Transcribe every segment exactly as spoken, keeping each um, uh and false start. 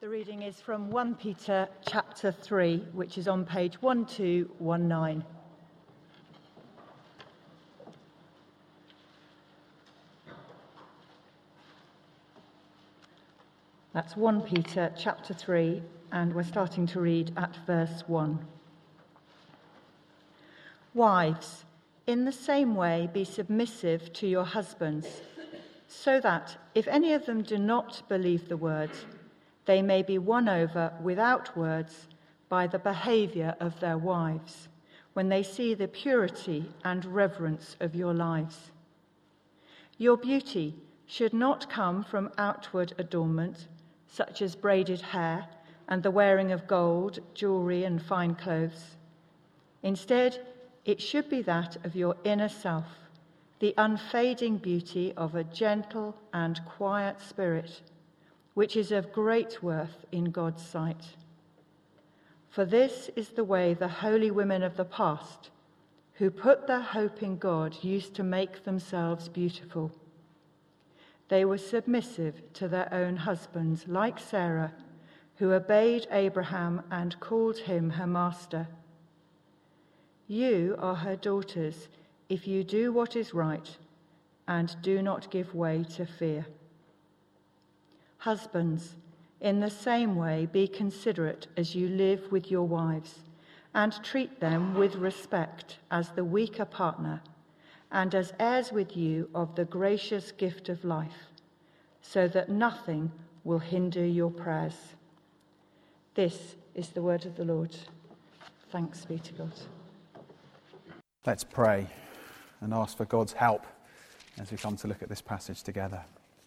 The reading is from First Peter chapter three, which is on page twelve nineteen. That's First Peter chapter three, and we're starting to read at verse one. Wives, in the same way be submissive to your husbands, so that if any of them do not believe the word, they may be won over without words by the behaviour of their wives, when they see the purity and reverence of your lives. Your beauty should not come from outward adornment, such as braided hair and the wearing of gold, jewellery and fine clothes. Instead, it should be that of your inner self, the unfading beauty of a gentle and quiet spirit, which is of great worth in God's sight. For this is the way the holy women of the past, who put their hope in God, used to make themselves beautiful. They were submissive to their own husbands, like Sarah, who obeyed Abraham and called him her master. You are her daughters if you do what is right and do not give way to fear. Husbands, in the same way, be considerate as you live with your wives, and treat them with respect as the weaker partner, and as heirs with you of the gracious gift of life, so that nothing will hinder your prayers. This is the word of the Lord. Thanks be to God. Let's pray and ask for God's help as we come to look at this passage together.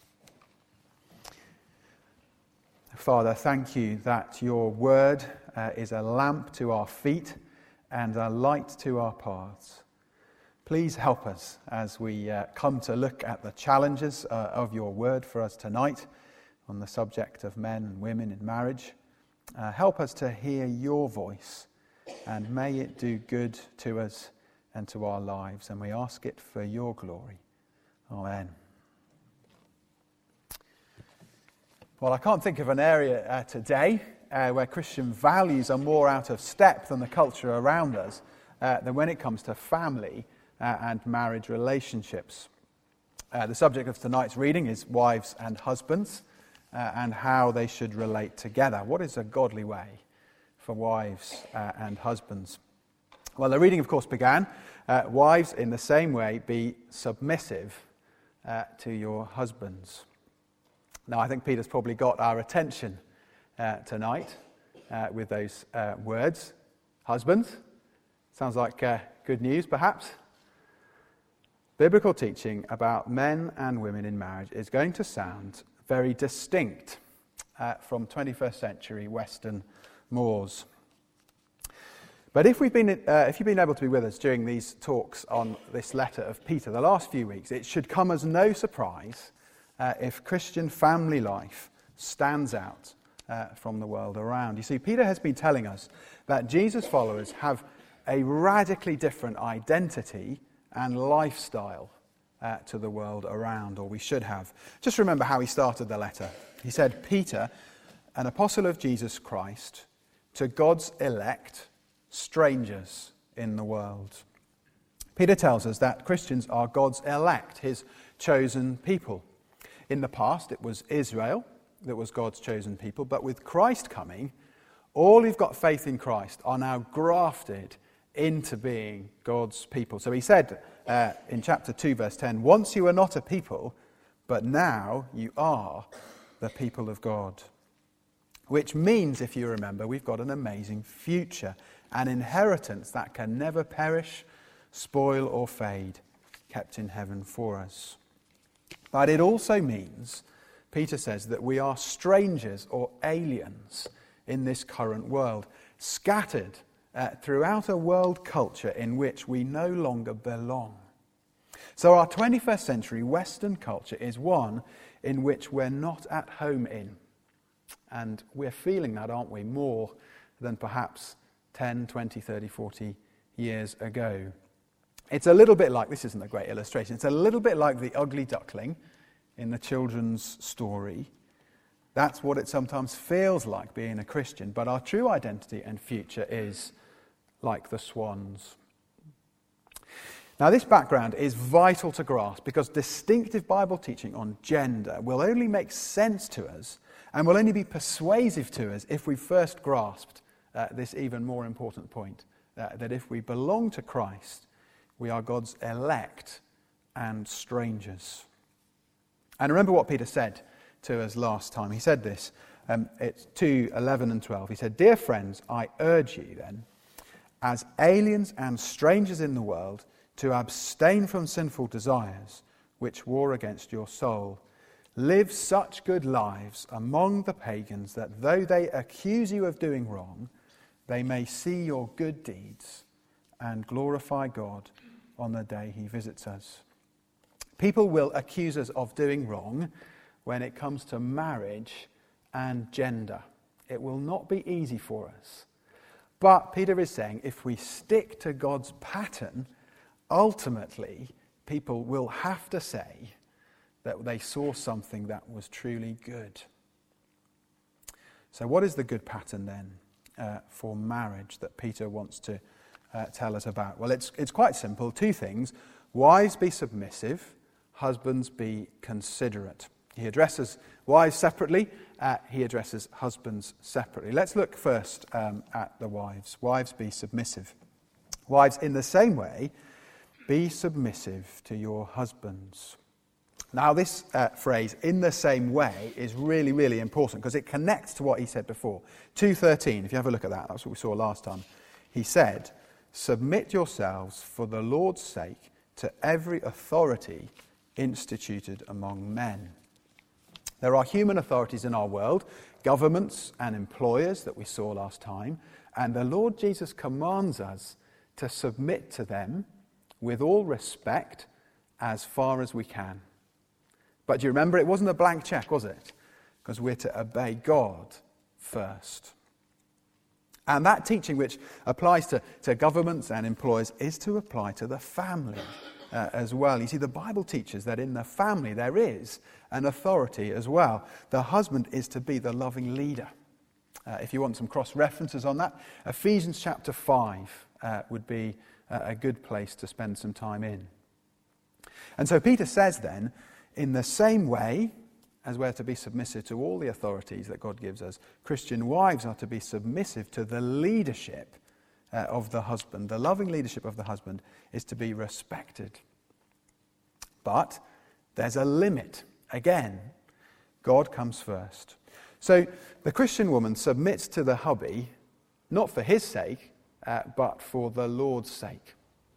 Father, thank you that your word uh, is a lamp to our feet and a light to our paths. Please help us as we uh, come to look at the challenges uh, of your word for us tonight on the subject of men and women in marriage. Uh, help us to hear your voice, and may it do good to us and to our lives, and we ask it for your glory. Amen. Well, I can't think of an area uh, today uh, where Christian values are more out of step than the culture around us uh, than when it comes to family uh, and marriage relationships. Uh, the subject of tonight's reading is wives and husbands uh, and how they should relate together. What is a godly way for wives uh, and husbands? Well, the reading, of course, began, uh, wives, in the same way, be submissive uh, to your husbands. Now, I think Peter's probably got our attention uh, tonight uh, with those uh, words. Husbands, sounds like uh, good news, perhaps. Biblical teaching about men and women in marriage is going to sound very distinct uh, from twenty-first century Western mores. But if we've been, uh, if you've been able to be with us during these talks on this letter of Peter the last few weeks, it should come as no surprise Uh, if Christian family life stands out uh, from the world around. You see, Peter has been telling us that Jesus' followers have a radically different identity and lifestyle uh, to the world around, or we should have. Just remember how he started the letter. He said, Peter, an apostle of Jesus Christ, to God's elect, strangers in the world. Peter tells us that Christians are God's elect, his chosen people. In the past, it was Israel that was God's chosen people, but with Christ coming, all who've got faith in Christ are now grafted into being God's people. So he said uh, in chapter two, verse ten, once you were not a people, but now you are the people of God. Which means, if you remember, we've got an amazing future, an inheritance that can never perish, spoil or fade, kept in heaven for us. But it also means, Peter says, that we are strangers or aliens in this current world, scattered uh, throughout a world culture in which we no longer belong. So our twenty-first century Western culture is one in which we're not at home in. And we're feeling that, aren't we, more than perhaps ten, twenty, thirty, forty years ago. It's a little bit like, this isn't a great illustration, it's a little bit like the ugly duckling in the children's story. That's what it sometimes feels like being a Christian, but our true identity and future is like the swans. Now, this background is vital to grasp because distinctive Bible teaching on gender will only make sense to us and will only be persuasive to us if we've first grasped uh, this even more important point, uh, that if we belong to Christ, we are God's elect and strangers. And remember what Peter said to us last time. He said this, um, it's two, eleven and twelve. He said, "Dear friends, I urge you then, as aliens and strangers in the world, to abstain from sinful desires which war against your soul. Live such good lives among the pagans that though they accuse you of doing wrong, they may see your good deeds and glorify God on the day he visits us." People will accuse us of doing wrong when it comes to marriage and gender. It will not be easy for us. But Peter is saying if we stick to God's pattern, ultimately, people will have to say that they saw something that was truly good. So what is the good pattern then uh, for marriage that Peter wants to uh, tell us about? Well, it's, it's quite simple. Two things. Wives, be submissive. Husbands, be considerate. He addresses wives separately. Uh, he addresses husbands separately. Let's look first um, at the wives. Wives, be submissive. Wives, in the same way, be submissive to your husbands. Now, this uh, phrase, "in the same way," is really, really important because it connects to what he said before. two thirteen, if you have a look at that, that's what we saw last time. He said, "Submit yourselves for the Lord's sake to every authority instituted among men." There are human authorities in our world, governments and employers that we saw last time, and the Lord Jesus commands us to submit to them with all respect as far as we can. But do you remember, it wasn't a blank check, was it? Because we're to obey God first. And that teaching which applies to, to governments and employers is to apply to the family uh, as well. You see, the Bible teaches that in the family there is an authority as well. The husband is to be the loving leader. Uh, if you want some cross-references on that, Ephesians chapter five uh, would be a good place to spend some time in. And so Peter says then, in the same way as we're to be submissive to all the authorities that God gives us, Christian wives are to be submissive to the leadership uh, of the husband. The loving leadership of the husband is to be respected. But there's a limit. Again, God comes first. So the Christian woman submits to the hubby, not for his sake, Uh, but for the Lord's sake.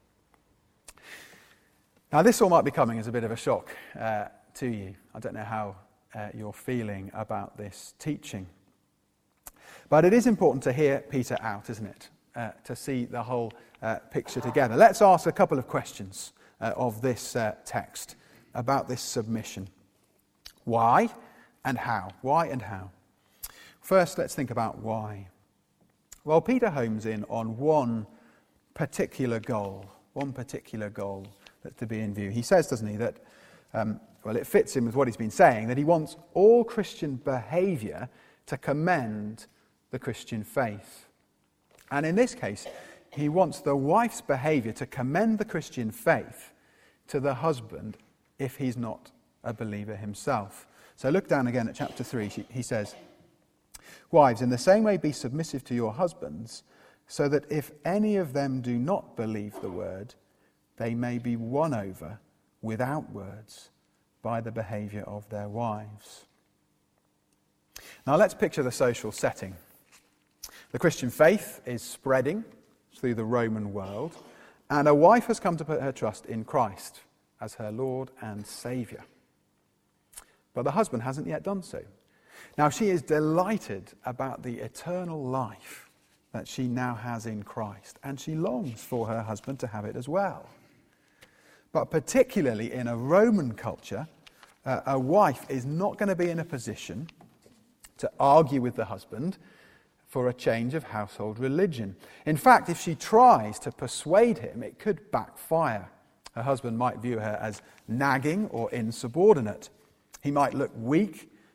Now, this all might be coming as a bit of a shock uh, to you. I don't know how uh, you're feeling about this teaching. But it is important to hear Peter out, isn't it? Uh, to see the whole uh, picture together. Let's ask a couple of questions uh, of this uh, text about this submission. Why and how? Why and how? First, let's think about why. Well, Peter homes in on one particular goal, one particular goal that's to be in view. He says, doesn't he, that, um, well, it fits in with what he's been saying, that he wants all Christian behaviour to commend the Christian faith. And in this case, he wants the wife's behaviour to commend the Christian faith to the husband if he's not a believer himself. So look down again at chapter three. He says, "Wives, in the same way be submissive to your husbands, so that if any of them do not believe the word, they may be won over without words by the behaviour of their wives." Now let's picture the social setting. The Christian faith is spreading through the Roman world, and a wife has come to put her trust in Christ as her Lord and Saviour. But the husband hasn't yet done so. Now, she is delighted about the eternal life that she now has in Christ, and she longs for her husband to have it as well. But particularly in a Roman culture, uh, a wife is not going to be in a position to argue with the husband for a change of household religion. In fact, if she tries to persuade him, it could backfire. Her husband might view her as nagging or insubordinate. He might look weak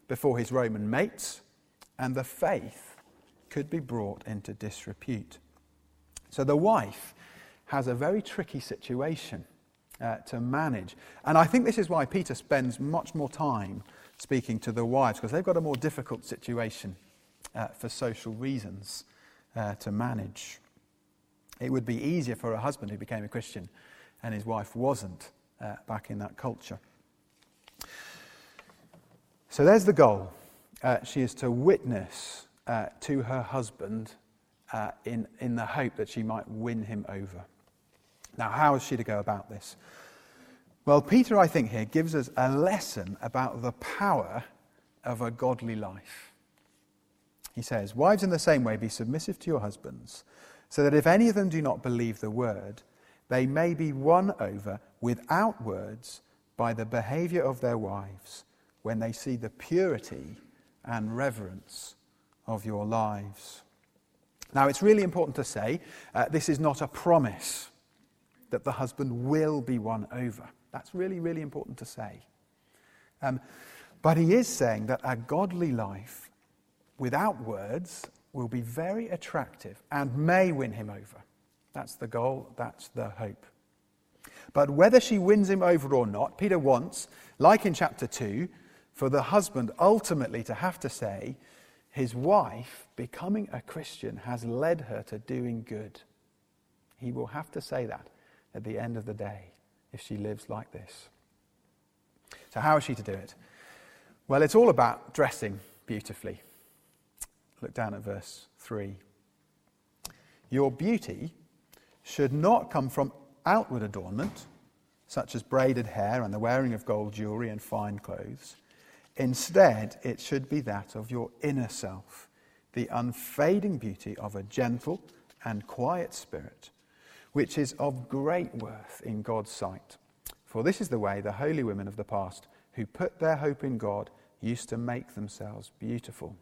before his Roman mates, and the faith could be brought into disrepute. So the wife has a very tricky situation uh, to manage. And I think this is why Peter spends much more time speaking to the wives, because they've got a more difficult situation uh, for social reasons uh, to manage. It would be easier for a husband who became a Christian and his wife wasn't uh, back in that culture. So there's the goal. Uh, she is to witness uh, to her husband uh, in, in the hope that she might win him over. Now, how is she to go about this? Well, Peter, I think, here gives us a lesson about the power of a godly life. He says, "Wives, in the same way, be submissive to your husbands, so that if any of them do not believe the word, they may be won over without words by the behavior of their wives, when they see the purity and reverence of your lives." Now, it's really important to say, uh, this is not a promise that the husband will be won over. That's really, really important to say. Um, but he is saying that a godly life without words will be very attractive and may win him over. That's the goal, that's the hope. But whether she wins him over or not, Peter wants, like in chapter two, for the husband ultimately to have to say, his wife, becoming a Christian, has led her to doing good. He will have to say that at the end of the day if she lives like this. So how is she to do it? Well, it's all about dressing beautifully. Look down at verse three. "Your beauty should not come from outward adornment, such as braided hair and the wearing of gold jewelry and fine clothes. Instead, it should be that of your inner self, the unfading beauty of a gentle and quiet spirit, which is of great worth in God's sight. For this is the way the holy women of the past, who put their hope in God, used to make themselves beautiful."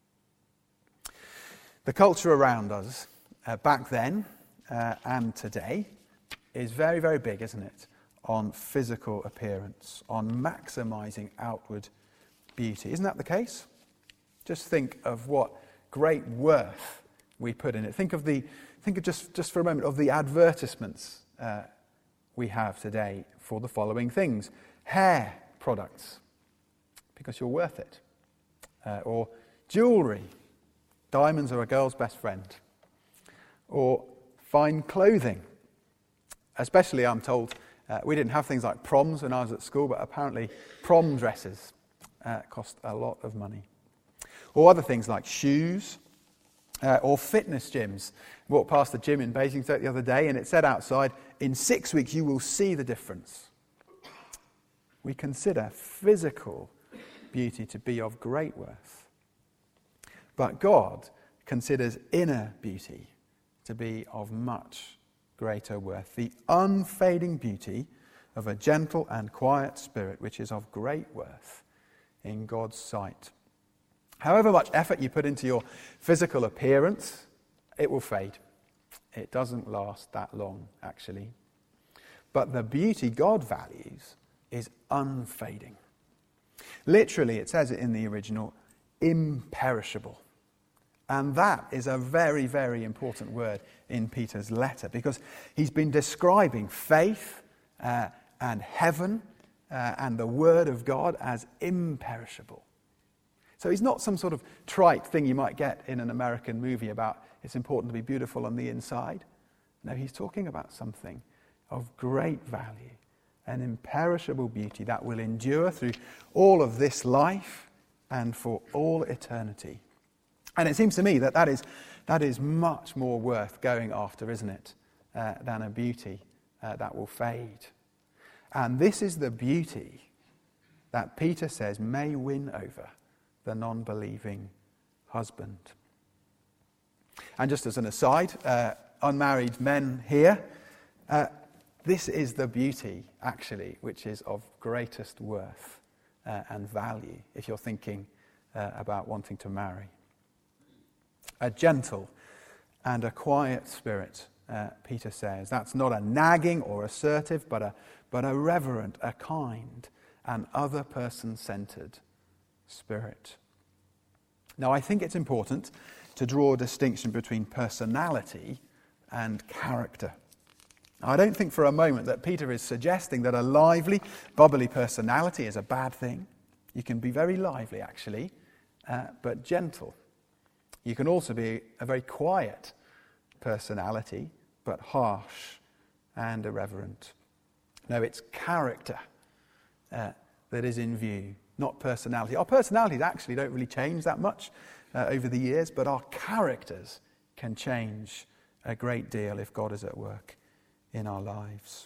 The culture around us, uh, back then uh, and today, is very, very big, isn't it, on physical appearance, on maximising outward beauty. Isn't that the case? Just think of what great worth we put in it. Think of the, think of just, just for a moment of the advertisements uh, we have today for the following things: hair products, because you're worth it, uh, or jewellery, diamonds are a girl's best friend, or fine clothing. Especially, I'm told, uh, we didn't have things like proms when I was at school, but apparently prom dresses uh, cost a lot of money. Or other things like shoes, uh, or fitness gyms. I walked past the gym in Basingstoke the other day, and it said outside, "In six weeks you will see the difference." We consider physical beauty to be of great worth. But God considers inner beauty to be of much greater worth. The unfading beauty of a gentle and quiet spirit, which is of great worth in God's sight. However much effort you put into your physical appearance, it will fade. It doesn't last that long, actually. But the beauty God values is unfading. Literally, it says it in the original, imperishable. And that is a very, very important word in Peter's letter, because he's been describing faith uh, and heaven uh, and the word of God as imperishable. So he's not some sort of trite thing you might get in an American movie about it's important to be beautiful on the inside. No, he's talking about something of great value, an imperishable beauty that will endure through all of this life and for all eternity. And it seems to me that that is, that is much more worth going after, isn't it, uh, than a beauty uh, that will fade. And this is the beauty that Peter says may win over the non-believing husband. And just as an aside, uh, unmarried men here, uh, this is the beauty, actually, which is of greatest worth uh, and value if you're thinking uh, about wanting to marry. A gentle and a quiet spirit, uh, Peter says. That's not a nagging or assertive, but a, but a reverent, a kind, and other person-centered Spirit. Now, I think it's important to draw a distinction between personality and character. I don't think for a moment that Peter is suggesting that a lively, bubbly personality is a bad thing. You can be very lively, actually, uh, but gentle. You can also be a very quiet personality, but harsh and irreverent. No, it's character uh, that is in view, not personality. Our personalities actually don't really change that much uh, over the years, but our characters can change a great deal if God is at work in our lives.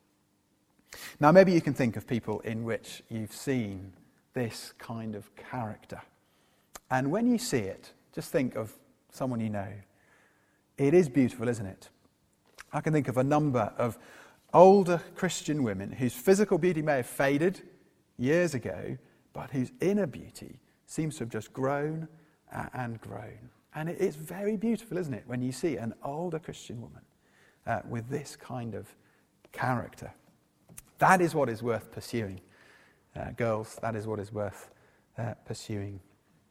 Now, maybe you can think of people in which you've seen this kind of character. And when you see it, just think of someone you know. It is beautiful, isn't it? I can think of a number of older Christian women whose physical beauty may have faded years ago, but whose inner beauty seems to have just grown and grown. And it's very beautiful, isn't it, when you see an older Christian woman uh, with this kind of character. That is what is worth pursuing. Uh, girls, that is what is worth uh, pursuing.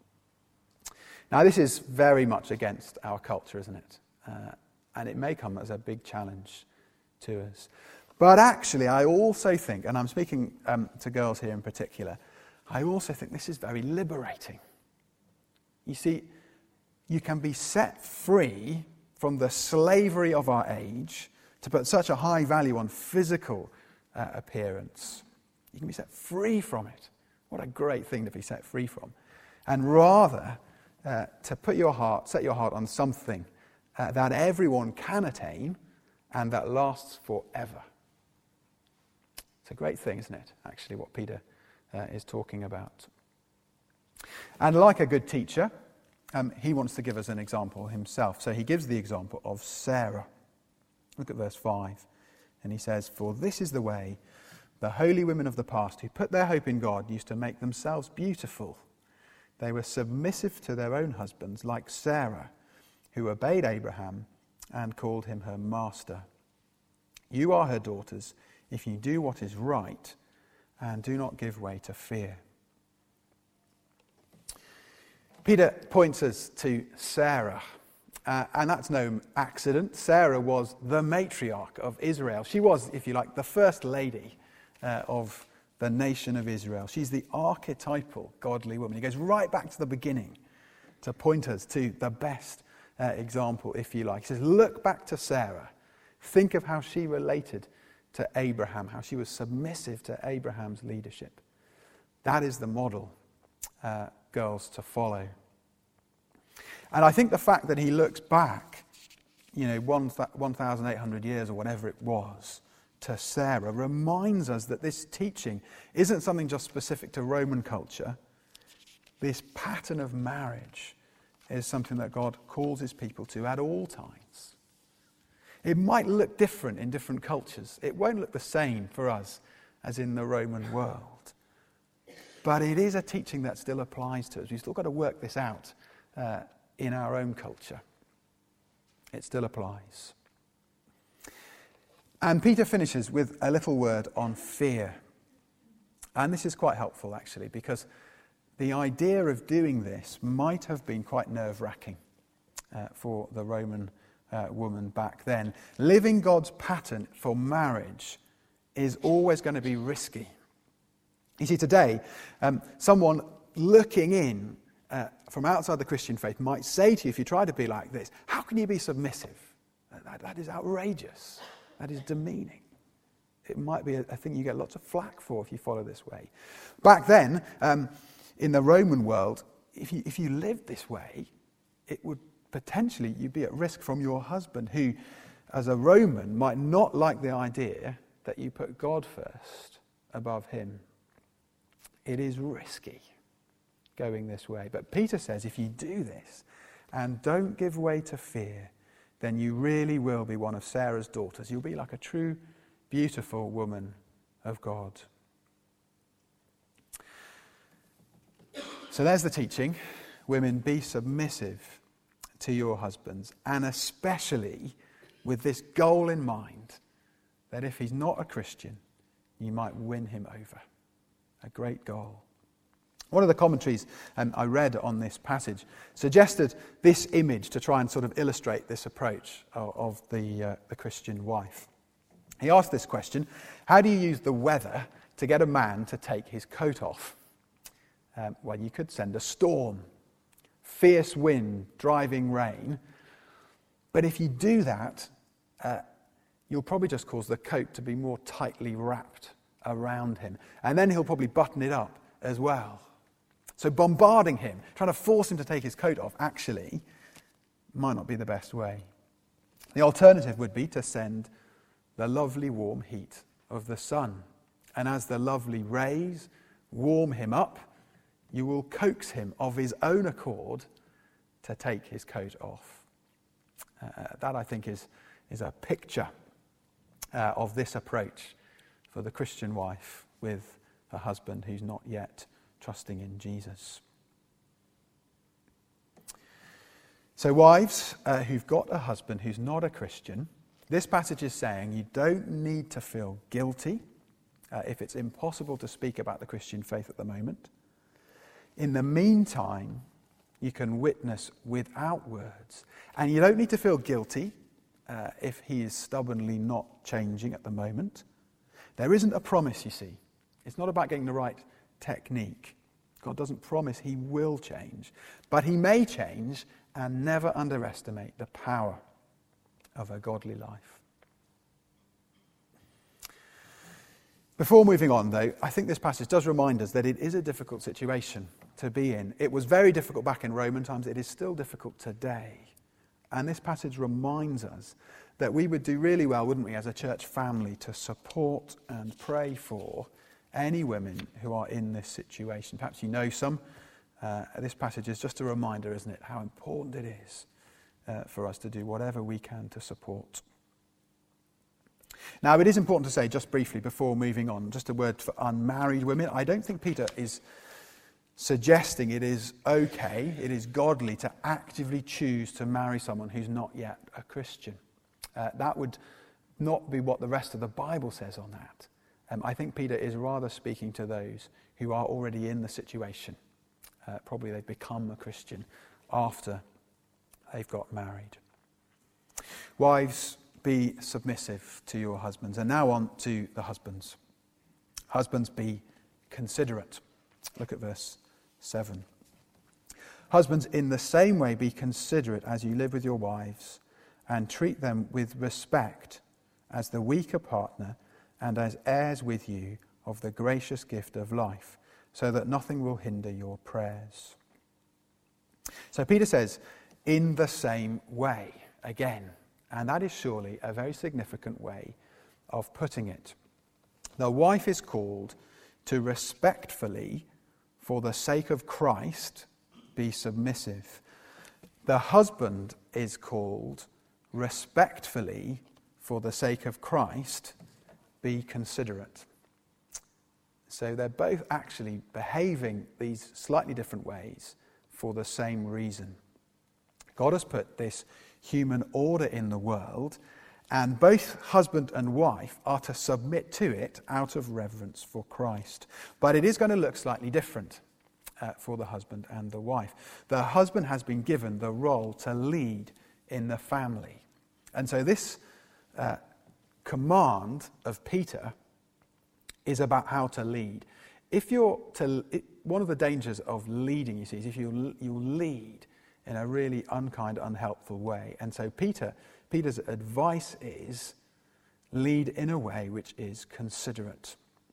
Now, this is very much against our culture, isn't it? Uh, and it may come as a big challenge to us. But actually, I also think, and I'm speaking um, to girls here in particular, I also think this is very liberating. You see, you can be set free from the slavery of our age to put such a high value on physical uh, appearance. You can be set free from it. What a great thing to be set free from. And rather, uh, to put your heart, set your heart on something uh, that everyone can attain and that lasts forever. It's a great thing, isn't it, actually, what Peter uh, is talking about. And like a good teacher, um, he wants to give us an example himself. So he gives the example of Sarah. Look at verse five. And he says, "For this is the way the holy women of the past who put their hope in God used to make themselves beautiful. They were submissive to their own husbands, like Sarah, who obeyed Abraham and called him her master. You are her daughters if you do what is right and do not give way to fear." Peter points us to Sarah, uh, and that's no accident. Sarah was the matriarch of Israel. She was, if you like, the first lady uh, of the nation of Israel. She's the archetypal godly woman. He goes right back to the beginning to point us to the best uh, example, if you like. He says, look back to Sarah. Think of how she related to Abraham, how she was submissive to Abraham's leadership. That is the model, uh, girls, to follow. And I think the fact that he looks back, you know, one thousand eight hundred years or whatever it was, to Sarah, reminds us that this teaching isn't something just specific to Roman culture. This pattern of marriage is something that God calls his people to at all times. It might look different in different cultures. It won't look the same for us as in the Roman world. But it is a teaching that still applies to us. We've still got to work this out uh, in our own culture. It still applies. And Peter finishes with a little word on fear. And this is quite helpful, actually, because the idea of doing this might have been quite nerve-wracking uh, for the Roman uh, woman back then. Living God's pattern for marriage is always going to be risky. You see, today, um, someone looking in uh, from outside the Christian faith might say to you, if you try to be like this, how can you be submissive? That, that is outrageous. That is demeaning. It might be a, a thing you get lots of flack for if you follow this way. Back then, um, in the Roman world, if you, if you lived this way, it would potentially, you'd be at risk from your husband, who, as a Roman, might not like the idea that you put God first above him. It is risky going this way. But Peter says if you do this and don't give way to fear, then you really will be one of Sarah's daughters. You'll be like a true, beautiful woman of God. So there's the teaching. Women, be submissive to your husbands, and especially with this goal in mind, that if he's not a Christian, you might win him over. A great goal. One of the commentaries um, I read on this passage suggested this image to try and sort of illustrate this approach of, of the, uh, the Christian wife. He asked this question: how do you use the weather to get a man to take his coat off? Um, well, you could send a storm, fierce wind, driving rain. But if you do that, uh, you'll probably just cause the coat to be more tightly wrapped around him. And then he'll probably button it up as well. So bombarding him, trying to force him to take his coat off, actually might not be the best way. The alternative would be to send the lovely warm heat of the sun. And as the lovely rays warm him up, you will coax him of his own accord to take his coat off. Uh, that, I think, is, is a picture uh, of this approach for the Christian wife with a husband who's not yet trusting in Jesus. So wives uh, who've got a husband who's not a Christian, this passage is saying you don't need to feel guilty uh, if it's impossible to speak about the Christian faith at the moment. In the meantime, you can witness without words. And you don't need to feel guilty uh, if he is stubbornly not changing at the moment. There isn't a promise, you see. It's not about getting the right technique. God doesn't promise he will change. But he may change, and never underestimate the power of a godly life. Before moving on, though, I think this passage does remind us that it is a difficult situation to be in. It was very difficult back in Roman times. It is still difficult today. And this passage reminds us that we would do really well, wouldn't we, as a church family, to support and pray for any women who are in this situation. Perhaps you know some. Uh, this passage is just a reminder, isn't it, how important it is uh, for us to do whatever we can to support. Now, it is important to say, just briefly before moving on, just a word for unmarried women. I don't think Peter is suggesting it is okay, it is godly to actively choose to marry someone who's not yet a Christian. Uh, that would not be what the rest of the Bible says on that. Um, I think Peter is rather speaking to those who are already in the situation. Uh, probably they've become a Christian after they've got married. Wives, be submissive to your husbands. And now on to the husbands. Husbands, be considerate. Look at verse seven. Husbands, in the same way be considerate as you live with your wives, and treat them with respect as the weaker partner and as heirs with you of the gracious gift of life, so that nothing will hinder your prayers. So Peter says, in the same way, again. And that is surely a very significant way of putting it. The wife is called to respectfully, for the sake of Christ, be submissive. The husband is called respectfully, for the sake of Christ, be considerate. So they're both actually behaving these slightly different ways for the same reason. God has put this human order in the world, and both husband and wife are to submit to it out of reverence for Christ. But it is going to look slightly different uh, for the husband and the wife. The husband has been given the role to lead in the family. And so this uh, command of Peter is about how to lead. If you're to, it, one of the dangers of leading, you see, is if you you lead in a really unkind, unhelpful way. And so Peter, Peter's advice is lead in a way which is considerate,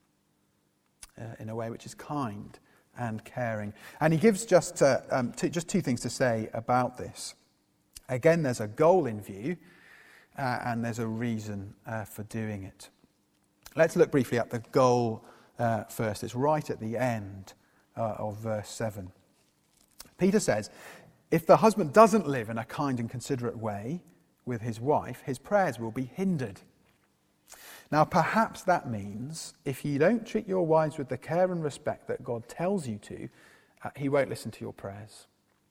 uh, in a way which is kind and caring. And he gives just uh, um, two, just two things to say about this. Again, there's a goal in view, uh, and there's a reason uh, for doing it. Let's look briefly at the goal uh, first. It's right at the end uh, of verse seven. Peter says, if the husband doesn't live in a kind and considerate way with his wife, his prayers will be hindered. Now, perhaps that means if you don't treat your wives with the care and respect that God tells you to, uh, he won't listen to your prayers.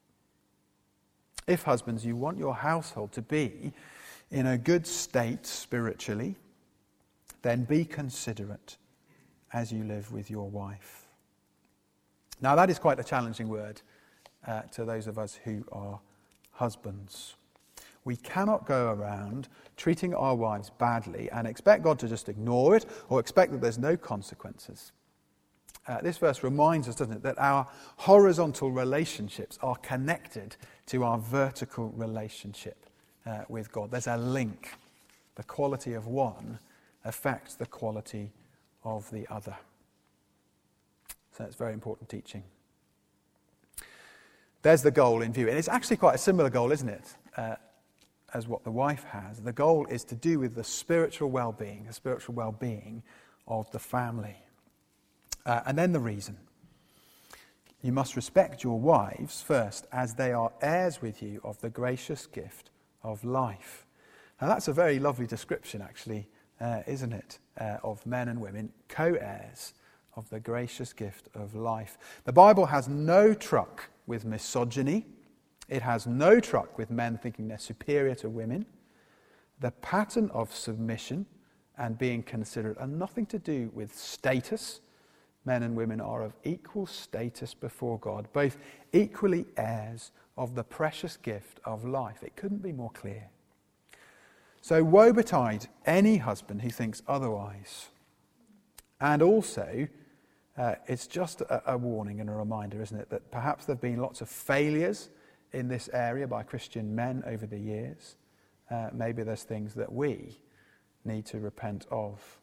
If, husbands, you want your household to be in a good state spiritually, then be considerate as you live with your wife. Now, that is quite a challenging word uh, to those of us who are husbands. We cannot go around treating our wives badly and expect God to just ignore it or expect that there's no consequences. Uh, this verse reminds us, doesn't it, that our horizontal relationships are connected to our vertical relationship uh, with God. There's a link. The quality of one affects the quality of the other. So it's very important teaching. There's the goal in view. And it's actually quite a similar goal, isn't it, uh, as what the wife has. The goal is to do with the spiritual well-being, the spiritual well-being of the family. Uh, and then the reason. You must respect your wives first, as they are heirs with you of the gracious gift of life. Now that's a very lovely description, actually, uh, isn't it, uh, of men and women, co-heirs of the gracious gift of life. The Bible has no truck with misogyny. It has no truck with men thinking they're superior to women. The pattern of submission and being considerate are nothing to do with status. Men and women are of equal status before God, both equally heirs of the precious gift of life. It couldn't be more clear. So woe betide any husband who thinks otherwise. And also, uh, it's just a, a warning and a reminder, isn't it, that perhaps there have been lots of failures in this area by Christian men over the years. Uh, maybe there's things that we need to repent of.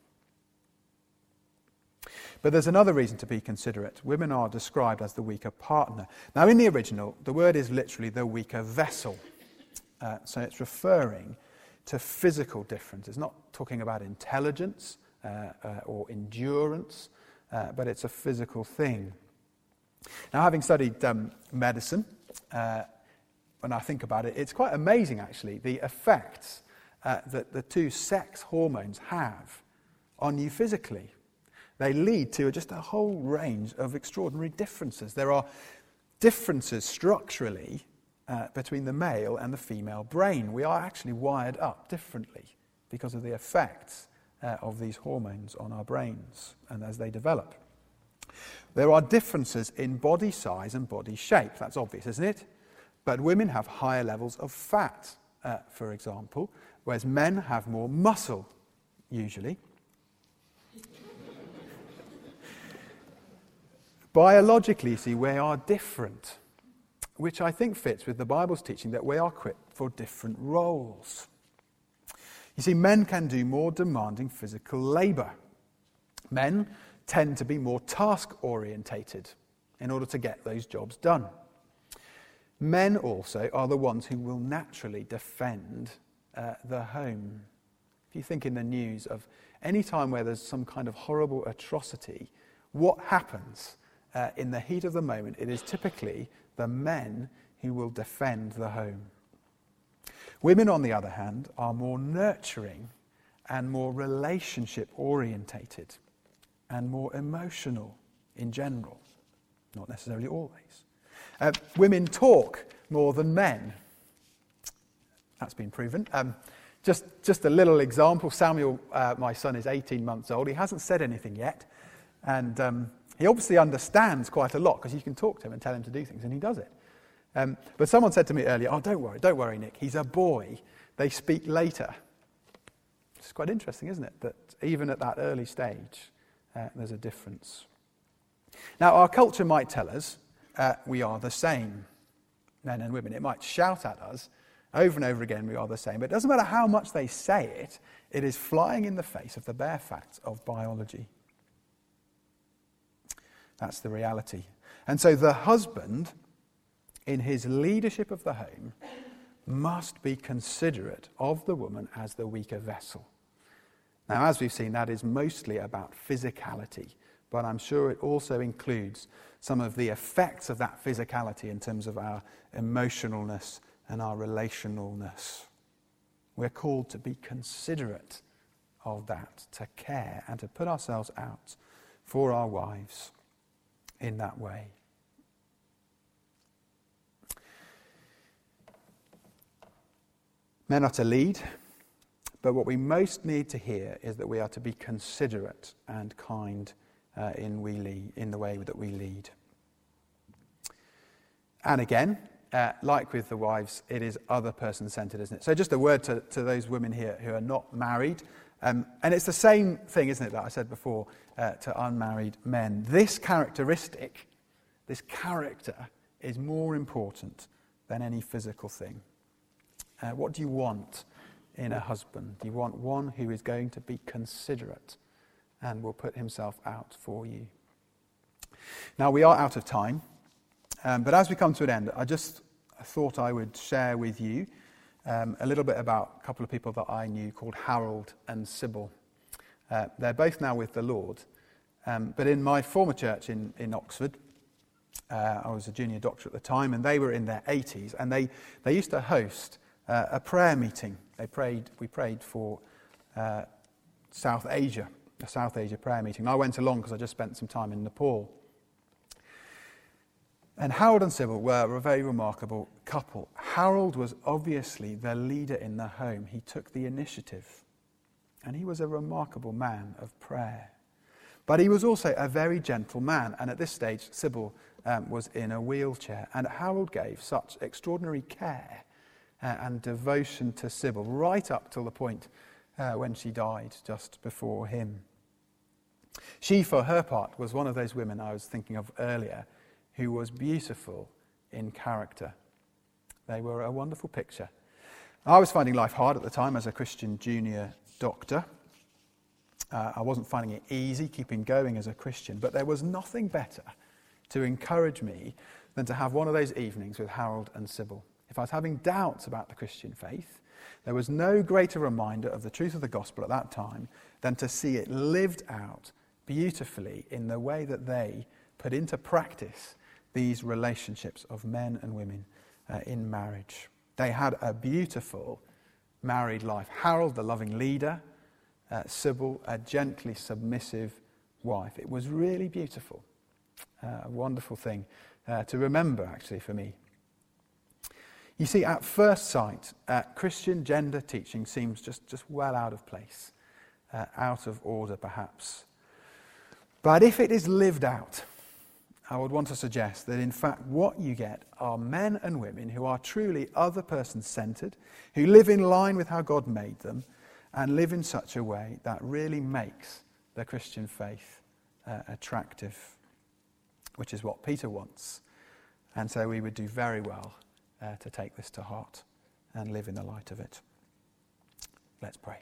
But there's another reason to be considerate. Women are described as the weaker partner. Now, in the original, the word is literally the weaker vessel. Uh, so it's referring to physical difference. It's not talking about intelligence uh, uh, or endurance, uh, but it's a physical thing. Now, having studied um, medicine, uh, when I think about it, it's quite amazing, actually, the effects uh, that the two sex hormones have on you physically. They lead to just a whole range of extraordinary differences. There are differences structurally uh, between the male and the female brain. We are actually wired up differently because of the effects uh, of these hormones on our brains and as they develop. There are differences in body size and body shape. That's obvious, isn't it? But women have higher levels of fat, uh, for example, whereas men have more muscle, usually. Biologically, you see, we are different, which I think fits with the Bible's teaching that we are equipped for different roles. You see, men can do more demanding physical labour. Men tend to be more task-orientated in order to get those jobs done. Men also are the ones who will naturally defend uh, the home. If you think in the news of any time where there's some kind of horrible atrocity, what happens? Uh, in the heat of the moment, it is typically the men who will defend the home. Women, on the other hand, are more nurturing and more relationship-orientated and more emotional in general. Not necessarily always. Uh, women talk more than men. That's been proven. Um, just, just a little example. Samuel, uh, my son, is eighteen months old. He hasn't said anything yet. And Um, He obviously understands quite a lot because you can talk to him and tell him to do things, and he does it. Um, but someone said to me earlier, oh, don't worry, don't worry, Nick, he's a boy. They speak later. It's quite interesting, isn't it, that even at that early stage, uh, there's a difference. Now, our culture might tell us uh, we are the same, men and women. It might shout at us over and over again, we are the same. But it doesn't matter how much they say it, it is flying in the face of the bare facts of biology. That's the reality. And so the husband, in his leadership of the home, must be considerate of the woman as the weaker vessel. Now, as we've seen, that is mostly about physicality, but I'm sure it also includes some of the effects of that physicality in terms of our emotionalness and our relationalness. We're called to be considerate of that, to care and to put ourselves out for our wives in that way. Men are to lead, but what we most need to hear is that we are to be considerate and kind uh, in we lead, in the way that we lead. And again, uh, like with the wives, it is other person-centered, isn't it? So just a word to, to those women here who are not married. Um, and it's the same thing, isn't it, that I said before uh, to unmarried men. This characteristic, this character, is more important than any physical thing. Uh, what do you want in a husband? Do you want one who is going to be considerate and will put himself out for you? Now, we are out of time, um, but as we come to an end, I just thought I would share with you um, a little bit about a couple of people that I knew called Harold and Sybil. Uh, they're both now with the Lord, um, but in my former church in, in Oxford, uh, I was a junior doctor at the time, and they were in their eighties, and they, they used to host uh, a prayer meeting. They prayed. We prayed for uh, South Asia, a South Asia prayer meeting. And I went along because I just spent some time in Nepal. And Harold and Sybil were a very remarkable couple. Harold was obviously the leader in the home. He took the initiative. And he was a remarkable man of prayer. But he was also a very gentle man. And at this stage, Sybil um, was in a wheelchair. And Harold gave such extraordinary care uh, and devotion to Sybil, right up till the point uh, when she died just before him. She, for her part, was one of those women I was thinking of earlier, who was beautiful in character. They were a wonderful picture. I was finding life hard at the time as a Christian junior doctor. Uh, I wasn't finding it easy keeping going as a Christian, but there was nothing better to encourage me than to have one of those evenings with Harold and Sybil. If I was having doubts about the Christian faith, there was no greater reminder of the truth of the gospel at that time than to see it lived out beautifully in the way that they put into practice these relationships of men and women uh, in marriage. They had a beautiful married life. Harold, the loving leader, uh, Sybil, a gently submissive wife. It was really beautiful. Uh, a wonderful thing uh, to remember, actually, for me. You see, at first sight, uh, Christian gender teaching seems just, just well out of place, uh, out of order, perhaps. But if it is lived out, I would want to suggest that, in fact, what you get are men and women who are truly other person-centered, who live in line with how God made them, and live in such a way that really makes the Christian faith uh, attractive, which is what Peter wants. And so we would do very well uh, to take this to heart and live in the light of it. Let's pray.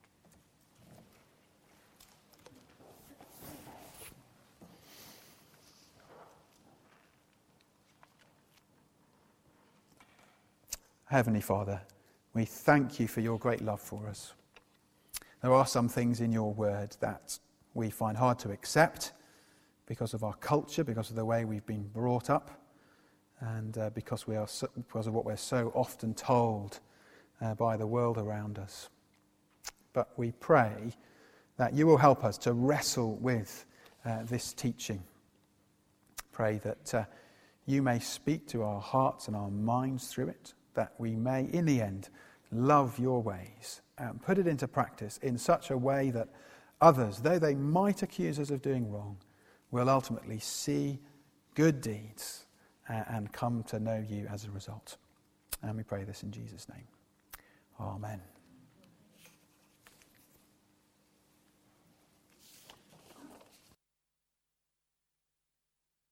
Heavenly Father, we thank you for your great love for us. There are some things in your word that we find hard to accept because of our culture, because of the way we've been brought up, and uh, because we are so, because of what we're so often told uh, by the world around us. But we pray that you will help us to wrestle with uh, this teaching. Pray that uh, you may speak to our hearts and our minds through it, that we may, in the end, love your ways and put it into practice in such a way that others, though they might accuse us of doing wrong, will ultimately see good deeds and come to know you as a result. And we pray this in Jesus' name. Amen.